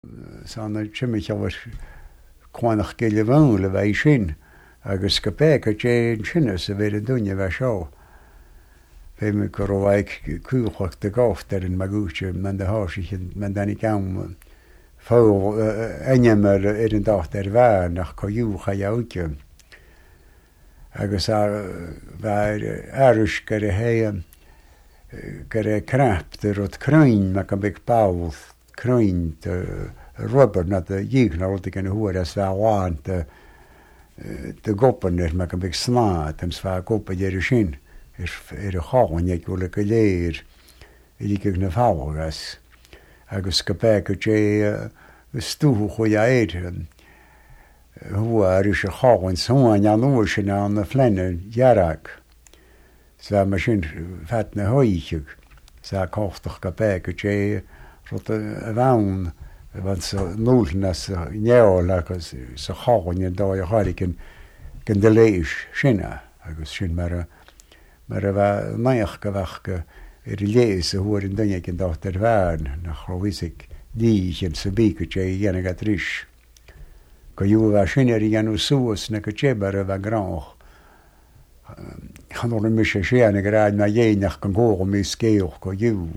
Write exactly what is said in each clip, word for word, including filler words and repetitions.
Sanna Chimichawar Quanach Gillivan le bheith sin agus go bé go dé sinne sa bhéidir dunne bheith seo. Fé me go raibh cúchacht de gáft ar an magúte man de háisiich man danig gam fá einemer ar an dacht ar bhar nach coúcha jautje. Agus bheith airis gur a héan gur a crapt ar rud crain me go big bawl crain rubber na de dígna rud gan huair as bheith bháin de de gopan er me go big slát am sfá gopa dhéidir sin ar a cháin ag go le go léir i dí na fágas agus go bé go dé stúhu chuí éir hua ar is a cháin sáin an uair sin an na flenne dearach sa mar sin fet na hoicheag sa cáchtach go bé go dé rud a bhain van sa núlna sa neol agus sa cháin an dá a háiricin gan de léis sinne agus sin mar a mar a bheith naoch go bheith go ar léis a thuair an duine an dácht ar bhearn nach chohuiigh díich an sa bí go dé dhéana a tris. Go dú bheith sin ar dhéanú suas na go dé mar a bheith grách. Chanúna mis sé séanna go ráid na dhéanaach go ggóga mí scéoch go dú.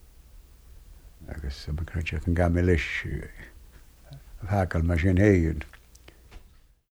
Agus am cruide an gam leis bheacail mar sin héann.